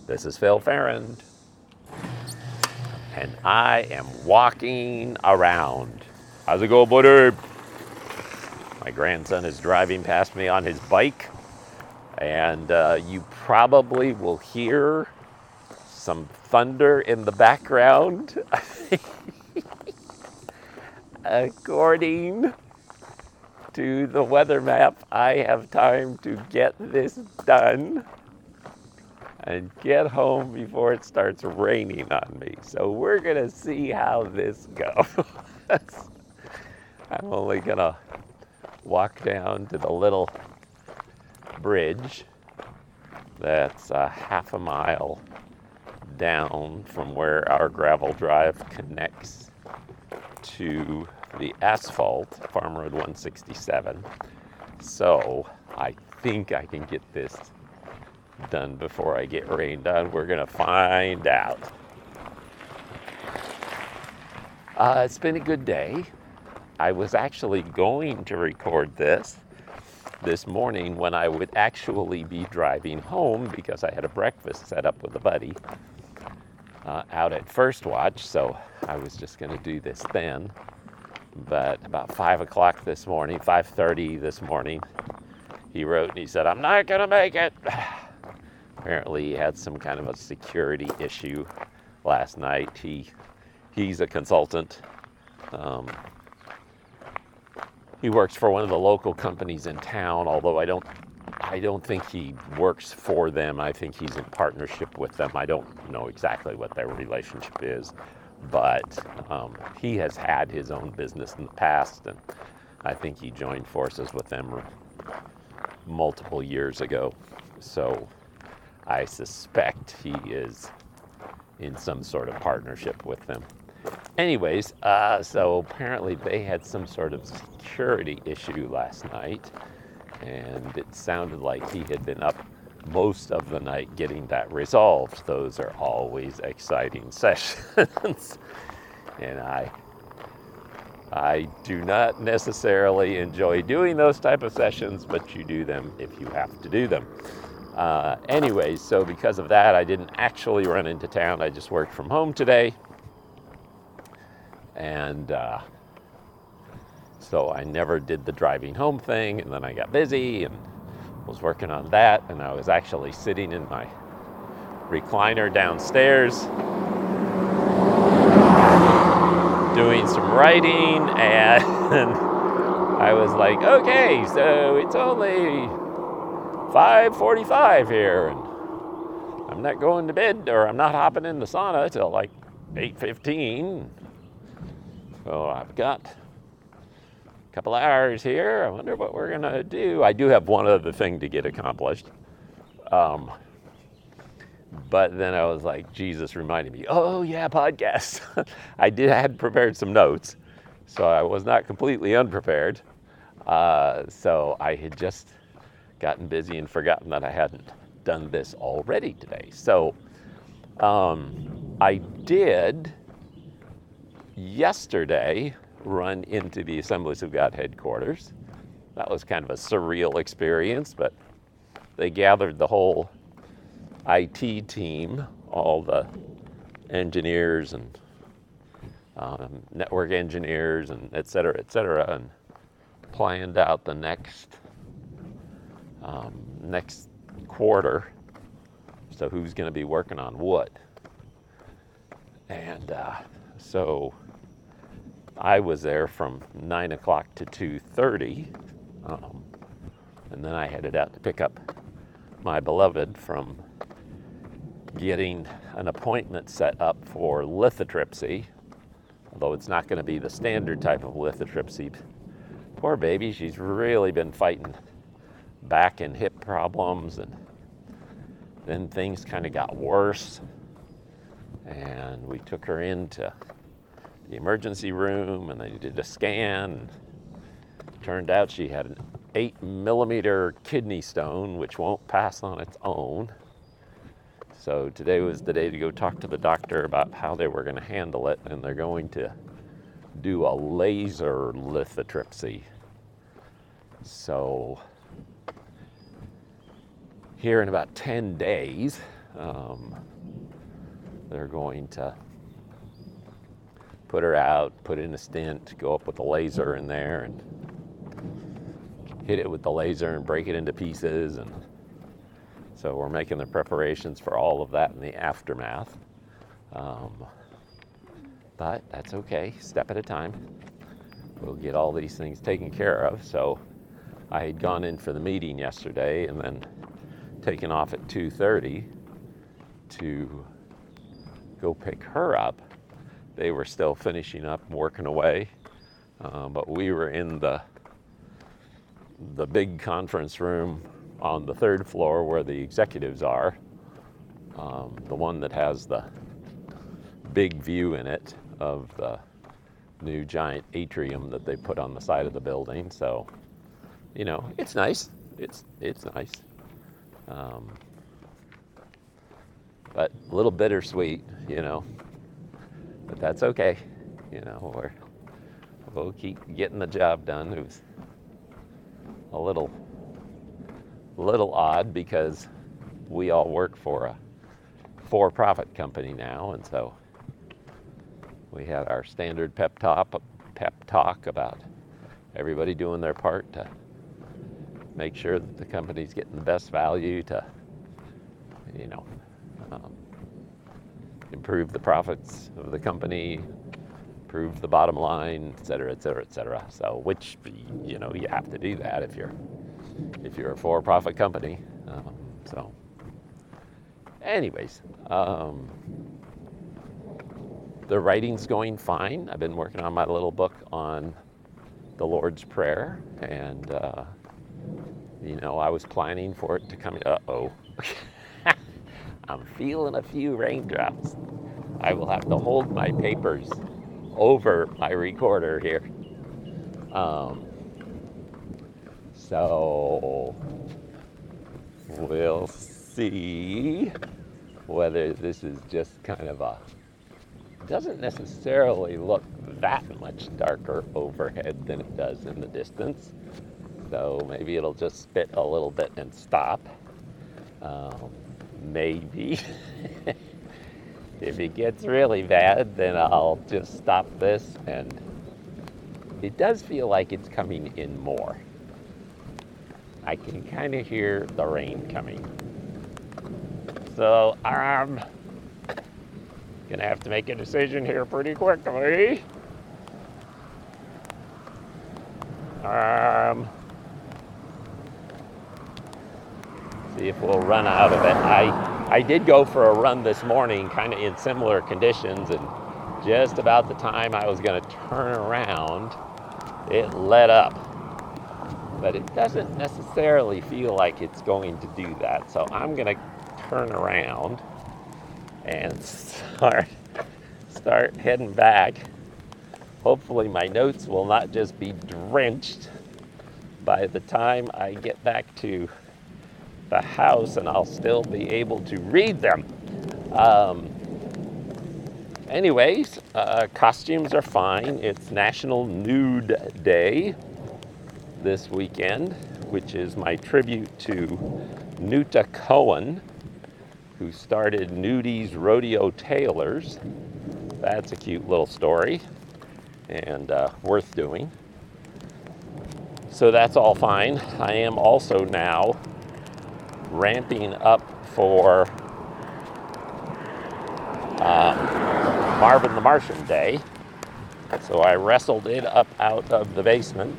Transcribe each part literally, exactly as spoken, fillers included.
This is Phil Farrand, and I am walking around. How's it go, buddy? My grandson is driving past me on his bike, and uh, you probably will hear some thunder in the background. According to the weather map, I have time to get this done and get home before it starts raining on me. So we're gonna see how this goes. I'm only gonna walk down to the little bridge that's a half a mile down from where our gravel drive connects to the asphalt, Farm Road one sixty-seven. So I think I can get this done before I get rained on. We're gonna find out. Uh, it's been a good day. I was actually going to record this this morning when I would actually be driving home because I had a breakfast set up with a buddy uh, out at First Watch, so I was just gonna do this then. But about five o'clock this morning, five thirty this morning, he wrote and he said, "I'm not gonna make it." Apparently he had some kind of a security issue last night. He he's a consultant. Um, he works for one of the local companies in town, although I don't I don't think he works for them. I think he's in partnership with them. I don't know exactly what their relationship is, but um, he has had his own business in the past, and I think he joined forces with them multiple years ago. So I suspect he is in some sort of partnership with them. Anyways, uh, so apparently they had some sort of security issue last night, and it sounded like he had been up most of the night getting that resolved. Those are always exciting sessions, and I I do not necessarily enjoy doing those type of sessions, but you do them if you have to do them. Uh, anyways, so because of that, I didn't actually run into town. I just worked from home today. And uh, so I never did the driving home thing, and then I got busy and was working on that, and I was actually sitting in my recliner downstairs doing some writing, and I was like, okay, so it's only five forty-five here, and I'm not going to bed, or I'm not hopping in the sauna till like eight fifteen. So I've got a couple hours here. I wonder what we're gonna do. I do have one other thing to get accomplished. Um, but then I was like, Jesus reminded me, oh yeah, podcast. I did I had prepared some notes, so I was not completely unprepared. Uh, so I had just gotten busy and forgotten that I hadn't done this already today. So um, I did yesterday run into the Assemblies of God headquarters. That was kind of a surreal experience, but they gathered the whole I T team, all the engineers and um, network engineers and et cetera, et cetera, and planned out the next um, next quarter. So who's going to be working on what? And uh, so I was there from nine o'clock to two thirty, um, and then I headed out to pick up my beloved from getting an appointment set up for lithotripsy, although it's not going to be the standard type of lithotripsy. Poor baby, she's really been fighting back and hip problems, and then things kind of got worse, and we took her into the emergency room, and they did a scan. Turned out she had an eight millimeter kidney stone, which won't pass on its own. So today was the day to go talk to the doctor about how they were going to handle it, and they're going to do a laser lithotripsy. So here in about ten days, Um, they're going to put her out, put in a stent, go up with a laser in there and hit it with the laser and break it into pieces. And so we're making the preparations for all of that in the aftermath. Um, but that's okay, step at a time. We'll get all these things taken care of. So I had gone in for the meeting yesterday and then taken off at two thirty to go pick her up. They were still finishing up, working away, uh, but we were in the the big conference room on the third floor where the executives are, um, the one that has the big view in it of the new giant atrium that they put on the side of the building. So, you know, it's nice. It's it's nice. Um, but a little bittersweet, you know. But that's okay. You know, we're, we'll keep getting the job done. It was a little, little odd because we all work for a for-profit company now, and so we had our standard pep talk, pep talk about everybody doing their part to make sure that the company's getting the best value to, you know, um, improve the profits of the company, improve the bottom line, et cetera, et cetera, et cetera. So, which, you know, you have to do that if you're if you're a for-profit company. Um, so, anyways, um, the writing's going fine. I've been working on my little book on the Lord's Prayer, and uh, you know, I was planning for it to come in. Uh-oh. I'm feeling a few raindrops. I will have to hold my papers over my recorder here. Um, so we'll see whether this is just kind of a, doesn't necessarily look that much darker overhead than it does in the distance. So maybe it'll just spit a little bit and stop. Um, maybe. If it gets really bad, then I'll just stop this, and it does feel like it's coming in more. I can kind of hear the rain coming. So I'm gonna have to make a decision here pretty quickly. Um, see if we'll run out of it. I I did go for a run this morning, kind of in similar conditions, and just about the time I was going to turn around, it let up. But it doesn't necessarily feel like it's going to do that. So I'm going to turn around and start start heading back. Hopefully my notes will not just be drenched by the time I get back to the house, and I'll still be able to read them. Um, anyways, uh, costumes are fine. It's National Nude Day this weekend, which is my tribute to Nuta Cohen, who started Nudies Rodeo Tailors. That's a cute little story and uh, worth doing. So that's all fine. I am also now ramping up for uh, Marvin the Martian Day. So I wrestled it up out of the basement,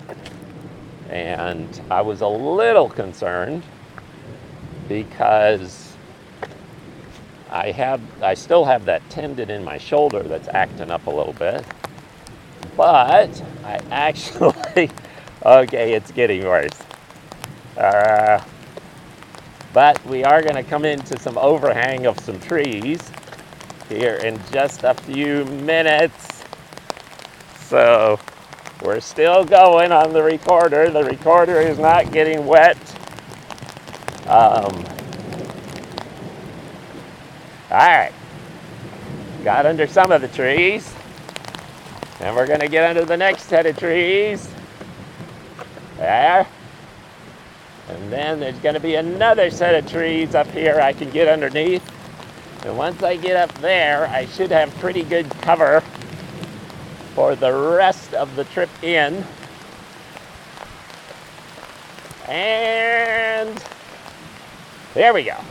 and I was a little concerned because I have, I still have that tendon in my shoulder that's acting up a little bit, but I actually, okay, it's getting worse. Uh, But we are going to come into some overhang of some trees here in just a few minutes. So we're still going on the recorder. The recorder is not getting wet. Um, all right. Got under some of the trees. And we're going to get under the next set of trees. There. And then there's going to be another set of trees up here I can get underneath. And once I get up there, I should have pretty good cover for the rest of the trip in. And there we go.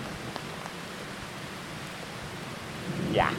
Yeah.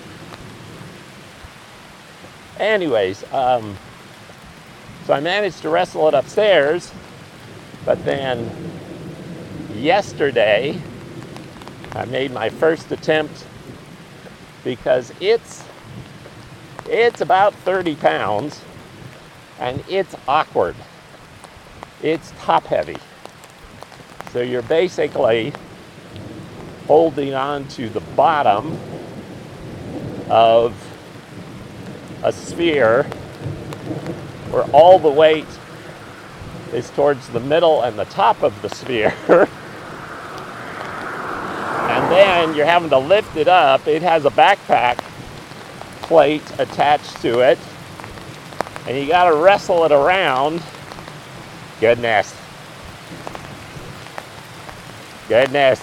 Anyways, um, so I managed to wrestle it upstairs, but then yesterday I made my first attempt because it's it's about thirty pounds and it's awkward. It's top heavy. So you're basically holding on to the bottom of a sphere where all the weight is towards the middle and the top of the sphere. And then you're having to lift it up. It has a backpack plate attached to it. And you got to wrestle it around. Goodness. Goodness.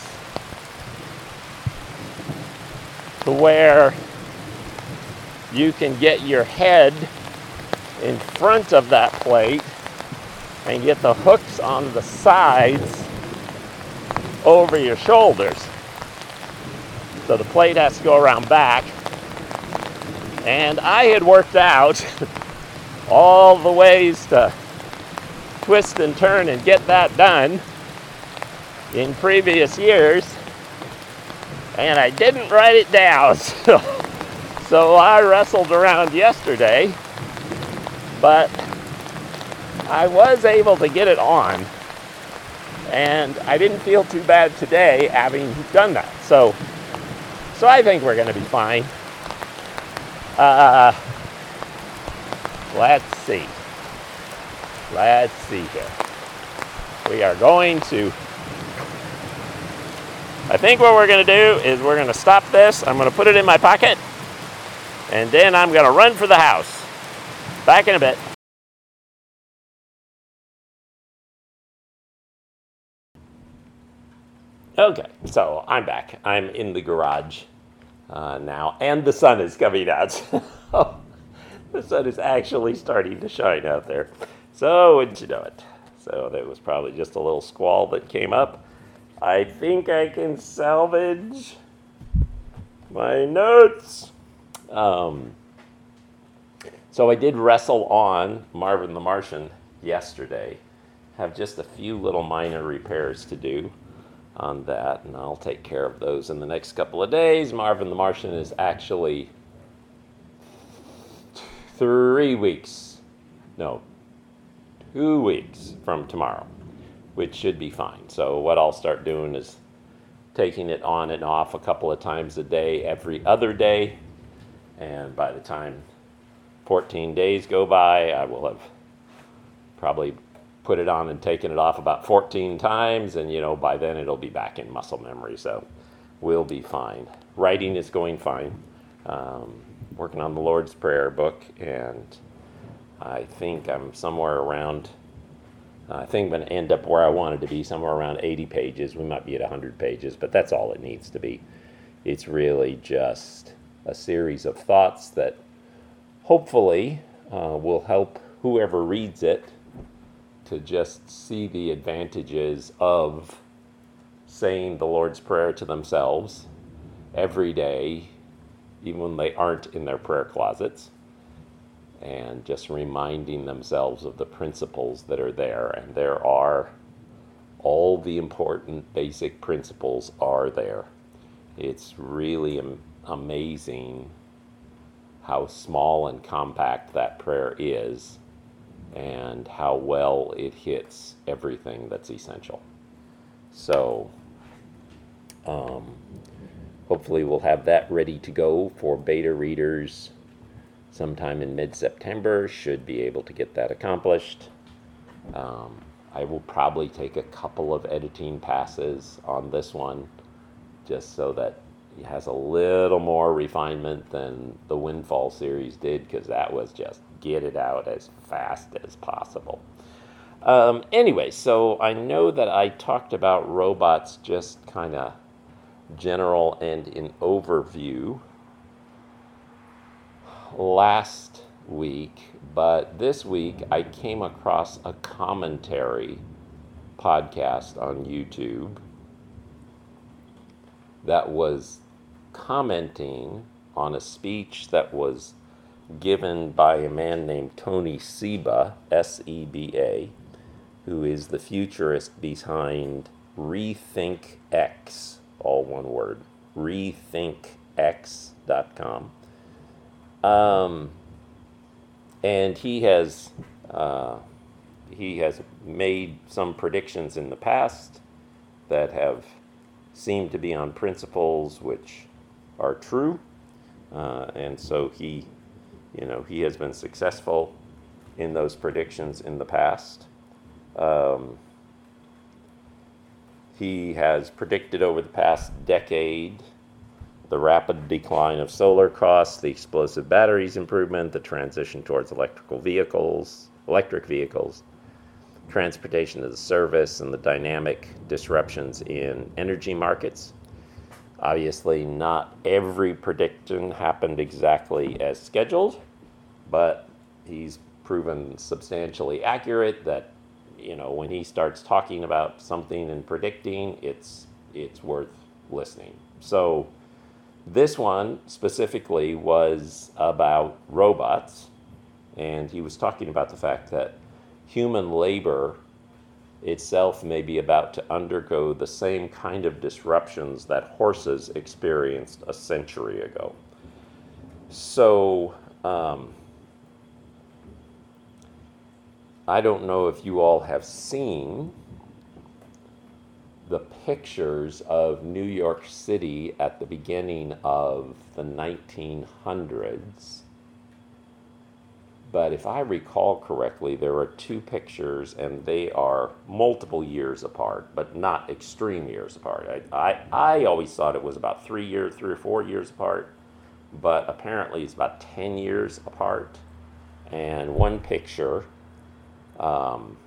To where you can get your head in front of that plate and get the hooks on the sides over your shoulders. So the plate has to go around back. And I had worked out all the ways to twist and turn and get that done in previous years, and I didn't write it down. So, so I wrestled around yesterday, but I was able to get it on, and I didn't feel too bad today having done that. So, so I think we're going to be fine. Uh, let's see. Let's see here. We are going to, I think what we're going to do is we're going to stop this. I'm going to put it in my pocket, and then I'm going to run for the house. Back in a bit. Okay, so I'm back. I'm in the garage uh, now, and the sun is coming out. The sun is actually starting to shine out there. So, wouldn't you know it? So, there was probably just a little squall that came up. I think I can salvage my notes. Um, so, I did wrestle on Marvin the Martian yesterday. Have just a few little minor repairs to do on that, and I'll take care of those in the next couple of days. Marvin the Martian is actually three weeks. No. Two weeks from tomorrow, which should be fine. So what I'll start doing is taking it on and off a couple of times a day, every other day. And by the time fourteen days go by, I will have probably put it on and taken it off about fourteen times. And, you know, by then it'll be back in muscle memory. So we'll be fine. Writing is going fine. Um, working on the Lord's Prayer book, and I think I'm somewhere around, I think I'm going to end up where I wanted to be, somewhere around eighty pages. We might be at one hundred pages, but that's all it needs to be. It's really just a series of thoughts that hopefully uh, will help whoever reads it to just see the advantages of saying the Lord's Prayer to themselves every day, even when they aren't in their prayer closets, and just reminding themselves of the principles that are there. And there are, all the important basic principles are there. It's really am- amazing how small and compact that prayer is, and how well it hits everything that's essential. So, um, hopefully we'll have that ready to go for beta readers sometime in mid-September. Should be able to get that accomplished. Um, I will probably take a couple of editing passes on this one, just so that it has a little more refinement than the Windfall series did, because that was just get it out as fast as possible. Um, anyway, so I know that I talked about robots just kind of general and in overview last week, but this week I came across a commentary podcast on YouTube that was commenting on a speech that was given by a man named Tony Seba, S E B A, who is the futurist behind RethinkX, all one word, rethink x dot com. Um, and he has uh, he has made some predictions in the past that have seemed to be on principles which are true, uh, and so he, you know, he has been successful in those predictions in the past. Um, he has predicted over the past decade the rapid decline of solar costs, the explosive batteries improvement, the transition towards electrical vehicles, electric vehicles, transportation as a service, and the dynamic disruptions in energy markets. Obviously, not every prediction happened exactly as scheduled, but he's proven substantially accurate that, you know, when he starts talking about something and predicting, it's it's worth listening. So this one specifically was about robots, and he was talking about the fact that human labor itself may be about to undergo the same kind of disruptions that horses experienced a century ago. So, um, I don't know if you all have seen the pictures of New York City at the beginning of the nineteen hundreds. But if I recall correctly, there are two pictures, and they are multiple years apart, but not extreme years apart. I, I, I always thought it was about three years, three or four years apart, but apparently it's about ten years apart. And one picture um,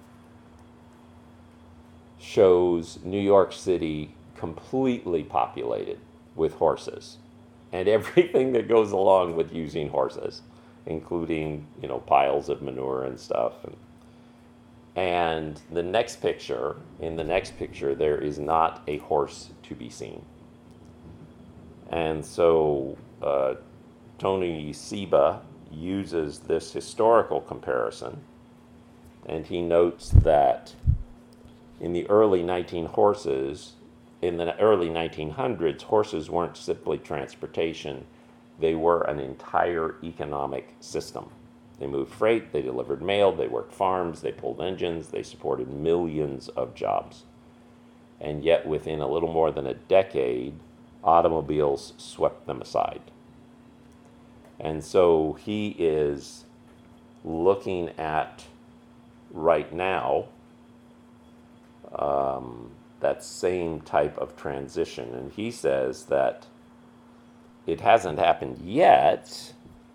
shows New York City completely populated with horses and everything that goes along with using horses, including, you know, piles of manure and stuff. And, and the next picture, in the next picture, there is not a horse to be seen. And so uh, Tony Seba uses this historical comparison, and he notes that in the early nineteen horses, in the early nineteen hundreds, horses weren't simply transportation. They were an entire economic system. They moved freight, they delivered mail, they worked farms, they pulled engines, they supported millions of jobs. And yet within a little more than a decade, automobiles swept them aside. And so he is looking at right now um, that same type of transition. And he says that it hasn't happened yet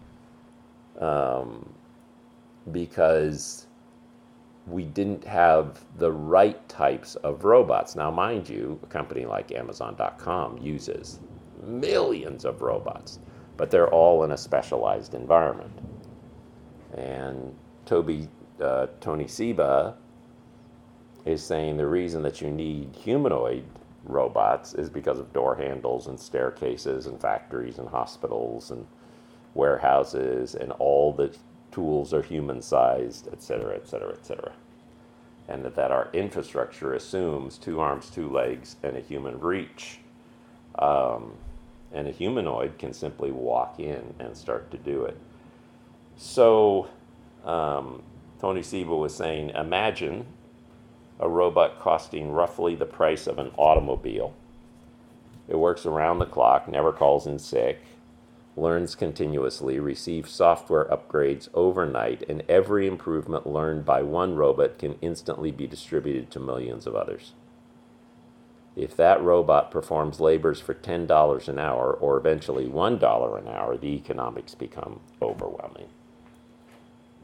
um, because we didn't have the right types of robots. Now, mind you, a company like Amazon dot com uses millions of robots, but they're all in a specialized environment. And Toby, uh, Tony Seba is saying the reason that you need humanoid robots is because of door handles and staircases and factories and hospitals and warehouses, and all the tools are human-sized, et cetera, et cetera, et cetera. And that, that our infrastructure assumes two arms, two legs, and a human reach. Um, and a humanoid can simply walk in and start to do it. So um, Tony Seba was saying, imagine a robot costing roughly the price of an automobile. It works around the clock, never calls in sick, learns continuously, receives software upgrades overnight, and every improvement learned by one robot can instantly be distributed to millions of others. If that robot performs labors for ten dollars an hour, or eventually one dollar an hour, the economics become overwhelming.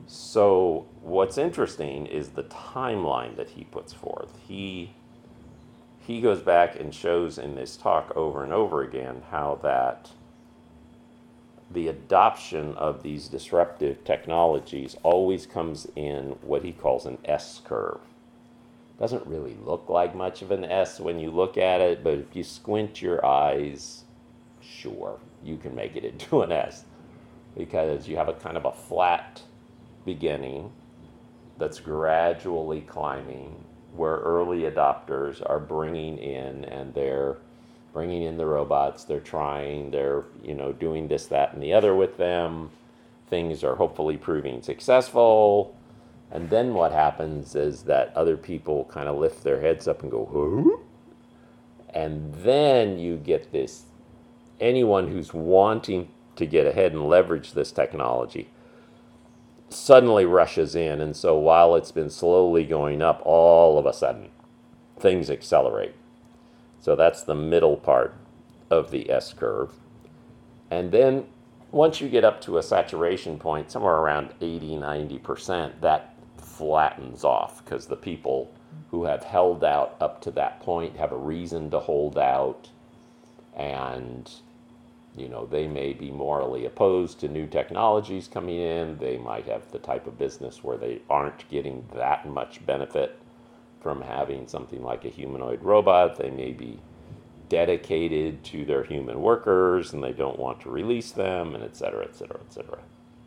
So what's interesting is the timeline that he puts forth. He he goes back and shows in this talk over and over again how that the adoption of these disruptive technologies always comes in what he calls an S curve. Doesn't really look like much of an S when you look at it, but if you squint your eyes, sure, you can make it into an S, because you have a kind of a flat beginning that's gradually climbing, where early adopters are bringing in, and they're bringing in the robots, they're trying, they're, you know, doing this, that, and the other with them. Things are hopefully proving successful. And then what happens is that other people kind of lift their heads up and go, huh? And then you get this, anyone who's wanting to get ahead and leverage this technology suddenly rushes in. And so while it's been slowly going up, all of a sudden things accelerate. So that's the middle part of the S curve. And then once you get up to a saturation point, somewhere around eighty, ninety percent, that flattens off, because the people who have held out up to that point have a reason to hold out, and you know, they may be morally opposed to new technologies coming in. They might have the type of business where they aren't getting that much benefit from having something like a humanoid robot. They may be dedicated to their human workers and they don't want to release them, and et cetera, et cetera, et cetera.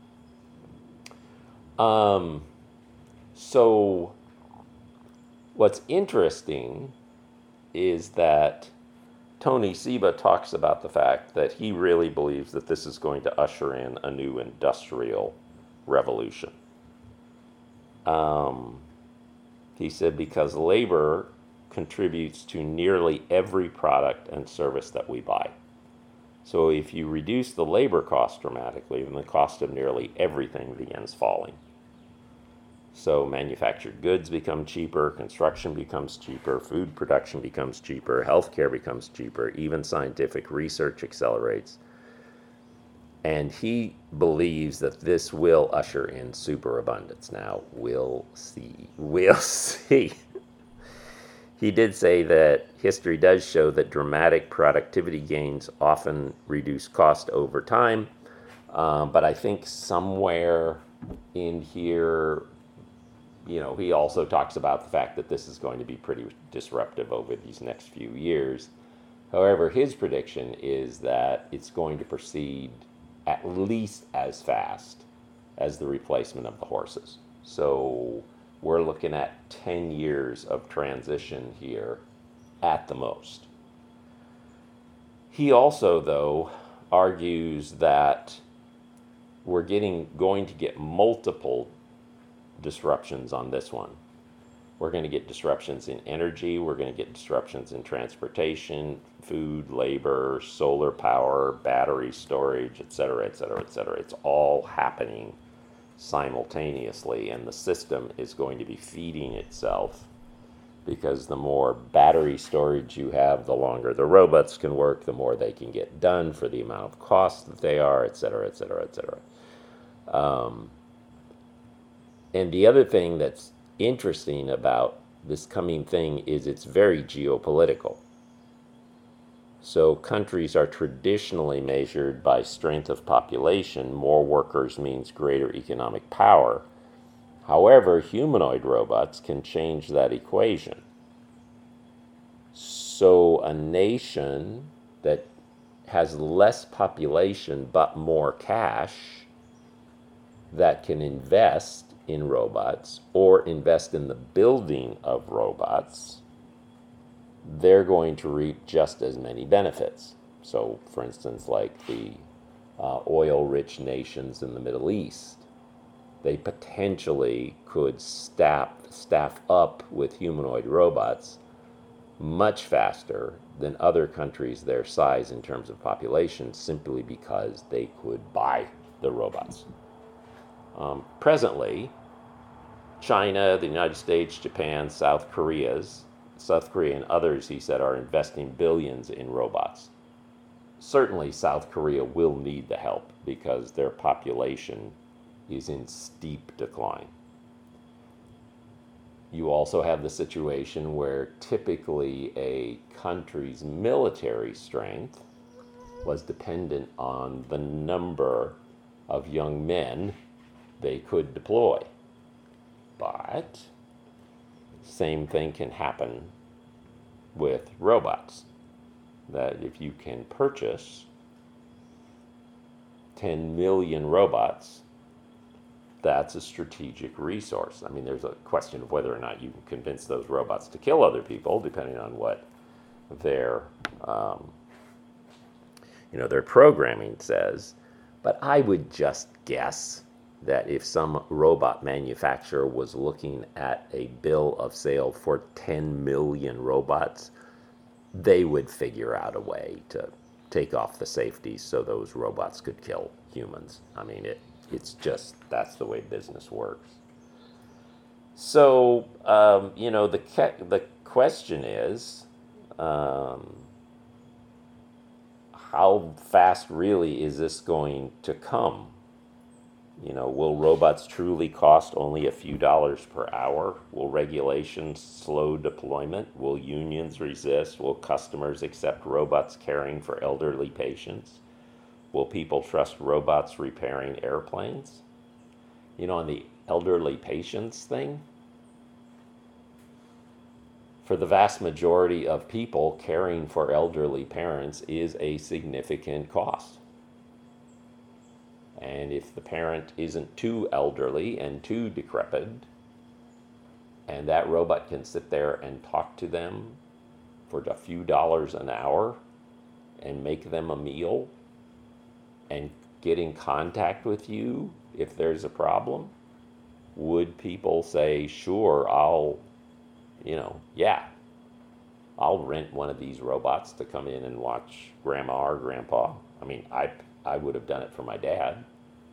Um, so what's interesting is that Tony Seba talks about the fact that he really believes that this is going to usher in a new industrial revolution. Um, he said because labor contributes to nearly every product and service that we buy. So if you reduce the labor cost dramatically, then the cost of nearly everything begins falling. So manufactured goods become cheaper, construction becomes cheaper, food production becomes cheaper, healthcare becomes cheaper, even scientific research accelerates. And he believes that this will usher in superabundance. Now, we'll see. We'll see. He did say that history does show that dramatic productivity gains often reduce cost over time. Um, but I think somewhere in here, you know, he also talks about the fact that this is going to be pretty disruptive over these next few years. However, his prediction is that it's going to proceed at least as fast as the replacement of the horses. So we're looking at ten years of transition here at the most. He also, though, argues that we're getting going to get multiple disruptions on this one. We're going to get disruptions in energy, we're going to get disruptions in transportation, food, labor, solar power, battery storage, et cetera, et cetera, et cetera. It's all happening simultaneously, and the system is going to be feeding itself, because the more battery storage you have, the longer the robots can work, the more they can get done for the amount of cost that they are, et cetera, et cetera, et cetera. Um, and the other thing that's interesting about this coming thing is it's very geopolitical. So countries are traditionally measured by strength of population. More workers means greater economic power. However, humanoid robots can change that equation. So a nation that has less population but more cash, that can invest in robots or invest in the building of robots, they're going to reap just as many benefits. So, for instance, like the uh, oil-rich nations in the Middle East, they potentially could staff, staff up with humanoid robots much faster than other countries their size in terms of population, simply because they could buy the robots. Um, presently, China, the United States, Japan, South Korea's, South Korea and others, he said, are investing billions in robots. Certainly, South Korea will need the help because their population is in steep decline. You also have the situation where typically a country's military strength was dependent on the number of young men they could deploy. But same thing can happen with robots. That if you can purchase ten million robots, that's a strategic resource. I mean, there's a question of whether or not you can convince those robots to kill other people, depending on what their, um, you know, their programming says. But I would just guess that if some robot manufacturer was looking at a bill of sale for ten million robots, they would figure out a way to take off the safeties so those robots could kill humans. I mean, it it's just, that's the way business works. So, um, you know, the ke- the question is, um, how fast really is this going to come? You know, will robots truly cost only a few dollars per hour? Will regulations slow deployment? Will unions resist? Will customers accept robots caring for elderly patients? Will people trust robots repairing airplanes? You know, on the elderly patients thing, for the vast majority of people, caring for elderly parents is a significant cost. And if the parent isn't too elderly and too decrepit, and that robot can sit there and talk to them for a few dollars an hour and make them a meal and get in contact with you if there's a problem, would people say, sure, I'll, you know, yeah, I'll rent one of these robots to come in and watch grandma or grandpa? I mean, I, I would have done it for my dad.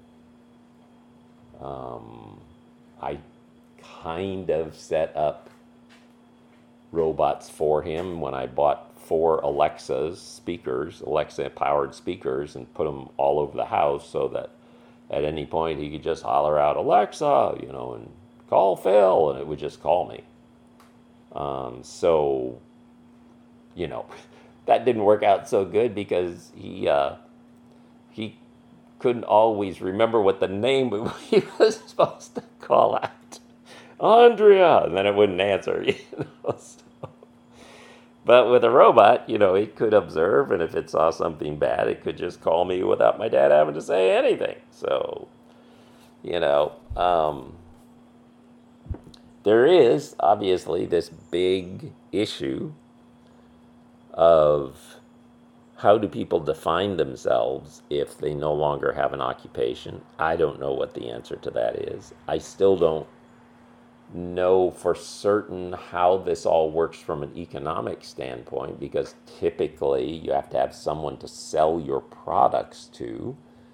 Um, I kind of set up robots for him when I bought four Alexa's speakers, Alexa-powered speakers, and put them all over the house so that at any point he could just holler out, Alexa, you know, and call Phil, and it would just call me. Um, so, you know, that didn't work out so good because he uh, he couldn't always remember what the name he was supposed to call out. Andrea, and then it wouldn't answer, you know. So. But with a robot, you know, it could observe, and if it saw something bad, it could just call me without my dad having to say anything. So, you know, um, there is obviously this big issue of how do people define themselves if they no longer have an occupation? I don't know what the answer to that is. I still don't know for certain how this all works from an economic standpoint, because typically you have to have someone to sell your products to.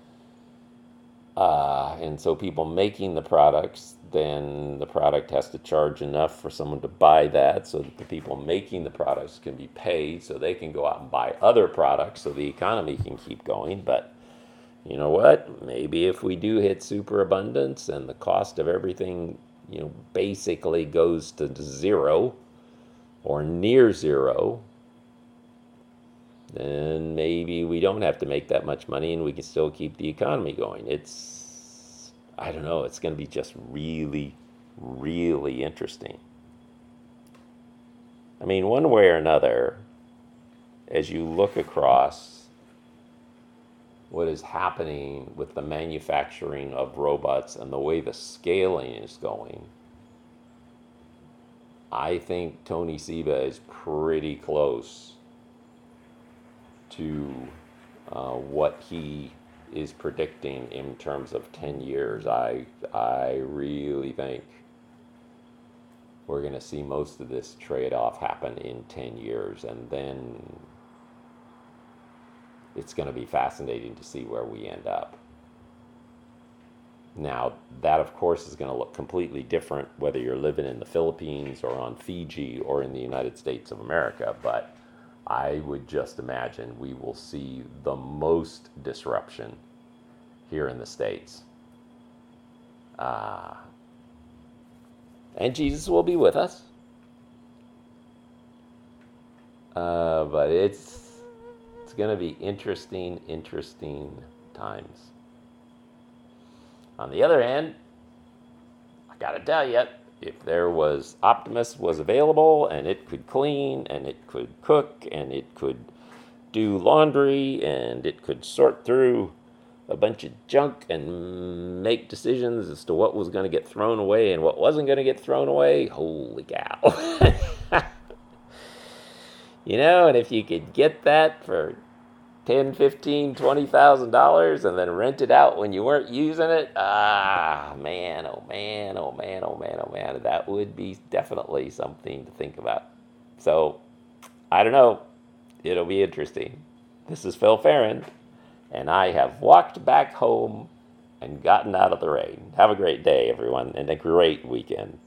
Uh, and so people making the products, then the product has to charge enough for someone to buy that so that the people making the products can be paid so they can go out and buy other products so the economy can keep going. But you know what? Maybe if we do hit superabundance and the cost of everything, you know, basically goes to zero or near zero, then maybe we don't have to make that much money and we can still keep the economy going. It's, I don't know, it's going to be just really, really interesting. I mean, one way or another, as you look across what is happening with the manufacturing of robots and the way the scaling is going, I think Tony Seba is pretty close to uh, what he is predicting in terms of ten years. I I really think we're going to see most of this trade-off happen in ten years, and then it's going to be fascinating to see where we end up. Now, that of course is going to look completely different whether you're living in the Philippines or on Fiji or in the United States of America, but I would just imagine we will see the most disruption here in the States. Uh, and Jesus will be with us. Uh, but it's it's going to be interesting, interesting times. On the other hand, I got to tell you, if there was Optimus was available and it could clean and it could cook and it could do laundry and it could sort through a bunch of junk and make decisions as to what was going to get thrown away and what wasn't going to get thrown away, holy cow. You know, and if you could get that for ten, fifteen, twenty thousand dollars and then rent it out when you weren't using it, ah, man, oh man, oh man, oh man, oh man, that would be definitely something to think about. So, I don't know. It'll be interesting. This is Phil Farron, and I have walked back home and gotten out of the rain. Have a great day, everyone, and a great weekend.